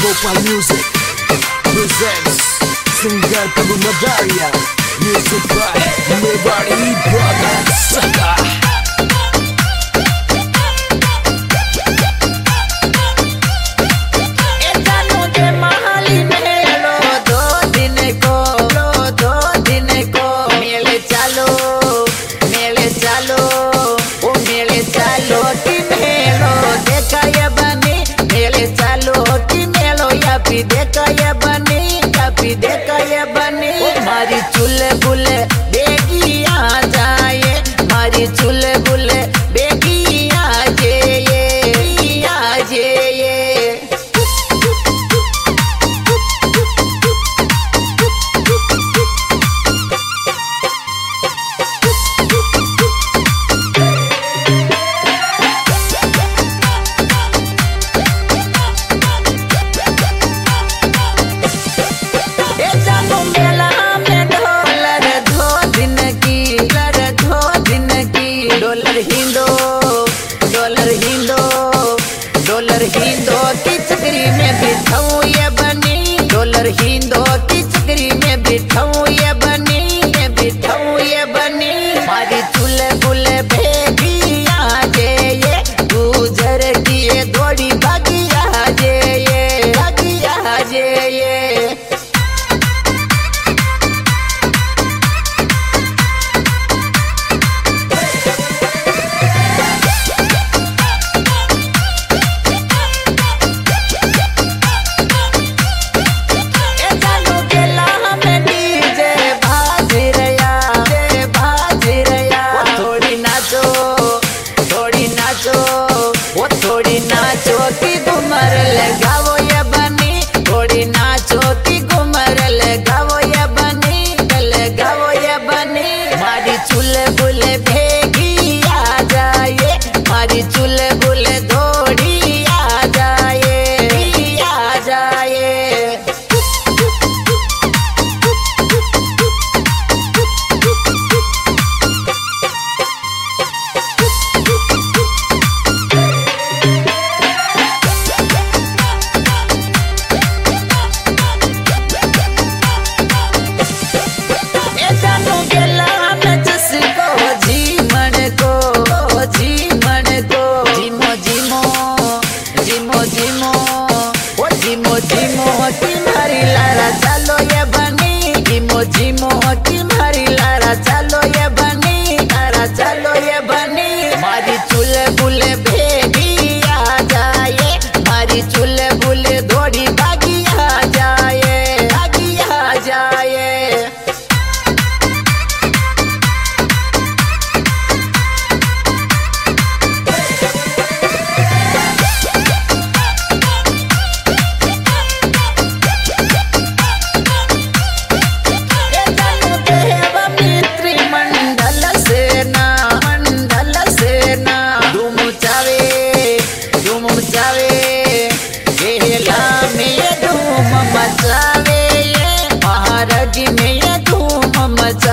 Gopal Music presents singer Prabhu Nadaria, music by Mewari Brothers. देखा ये बनी मारी चूल्हे बुले बेगी आ जाए, मारी चूल्हे बुले बेगी आ जाए। डॉलर हिंदो की चक्री में बिठाऊं ये बनी, डॉलर हिंदो की चक्री में बिठाऊं ये बनी, मारी चूल्हे बुले बेगी आ जाए, गुजर किए दौड़ी भागी आ जाए, भागी आ जाए। थोड़ी नाचो की घुमर लगावो ये बनी, थोड़ी नाचो की घुमर लगावो ये बनी, मारी चूल्हे बुले भेगी आ जाए, मारी चूल्हे बुले दौड़ी आ जाए। तुम्हारी लारा चलो ये बनी, जिमो तुम्हारी लारा चलो ये बनी, लारा चलो ये बनी, मारी चूल्हे बुले भेगी आ जाए, मारी चूल्हे बुले दौड़ी भागी आ जाए, भागी आ जाए। महाराजी में ये धूम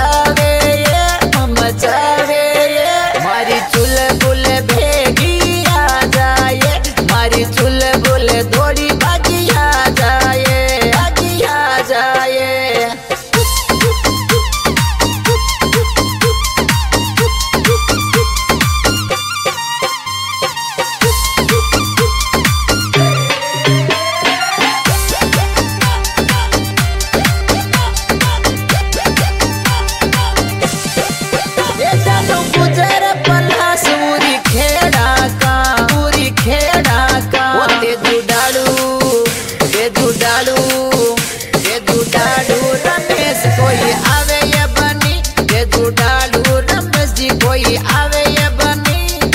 मचावे, मारी चूल्हे बुले भेगी आ जाए, मारी चूल्हे बुले दौड़ी भागी आ जाए, भागी आ जाए। रमेश कोई आवे ये बनी, रमेश जी कोई आवे ये बनी,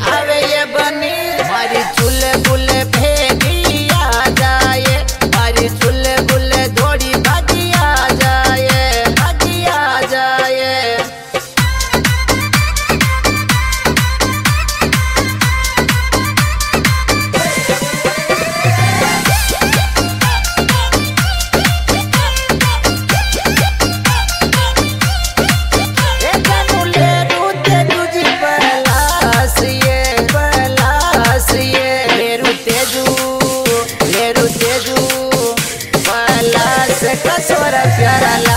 मारी चूल्हे बुले भेगी आ जाए, मारी चूल्हे बुले दौड़ी भागी आ जाए, भागी आ जाए। तेजू प्यारा